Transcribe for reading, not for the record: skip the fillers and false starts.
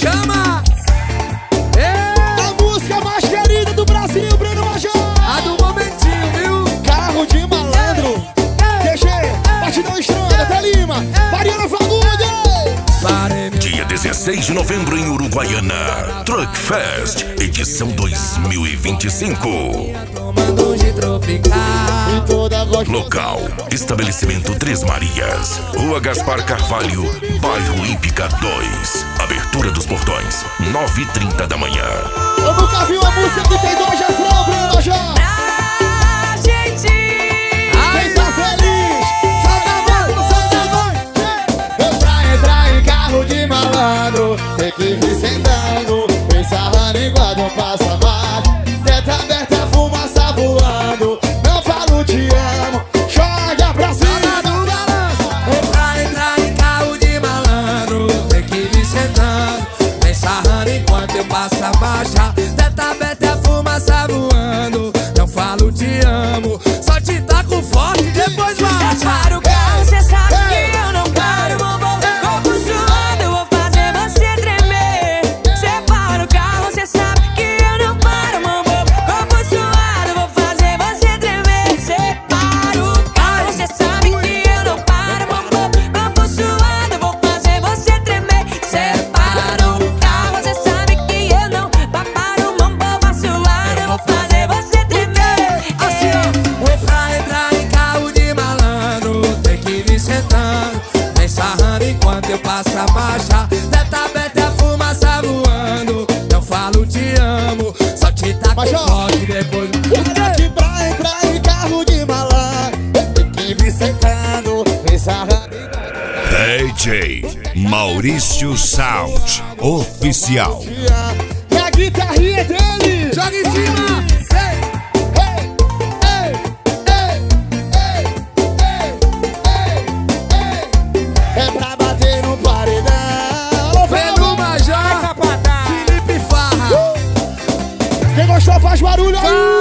Chama! A música mais querida do Brasil, Breno Major. A do momentinho, viu? Carro de malandro. DG, Batidão Estrada, até Lima, Mariana Fagundes. Dia 16 de novembro em Uruguaiana, Truck Fest, edição 2025. Local: estabelecimento Três Marias, Rua Gaspar Carvalho, bairro Ípica 2. Abertura dos portões, 9h30 da manhã. Eu nunca vi uma música que tem dois refrão, Breno Major. Quem tá feliz, solta a mão. Pra entrar em carro de malandro, tem que vir sentando, vem sarrando igual não passa mais. Teta aberta, fumaça voando, não falo te amo, joga pra cima. Pra entrar em carro de malandro, tem que vir sentando, vem sarrando enquanto eu passo a marcha. Teta aberta, fumaça voando, não falo te amo, só te taco forte e depois marcha. Para o carro, cê sabe que eu não paro, bobo. Corpo suando, eu vou fazer você tremer. Separa o carro, cê sabe que eu não paro, bobo. Corpo suado, eu vou fazer você tremer. Separa o carro, cê sabe que eu não paro, bobo. Corpo suado, eu vou fazer você tremer. Separa o carro, cê sabe que eu não paro, bobo. Suado, eu vou fazer você tremer. Assim, ó, pra entrar em carro de malandro, tem que vir sentando, vem sarrando enquanto eu passo a marcha. Teta aberta, fumaça voando, não falo te amo, só te taco Major. forte depois. Que pra entrar em carro de malandro, tem que vir sentando, vem sarrando. DJ Maurício Sound Oficial. E a guitarrinha dele. Joga em cima! É pra bater no paredão. Breno Major, Felipe Farra. Quem gostou faz barulho aí.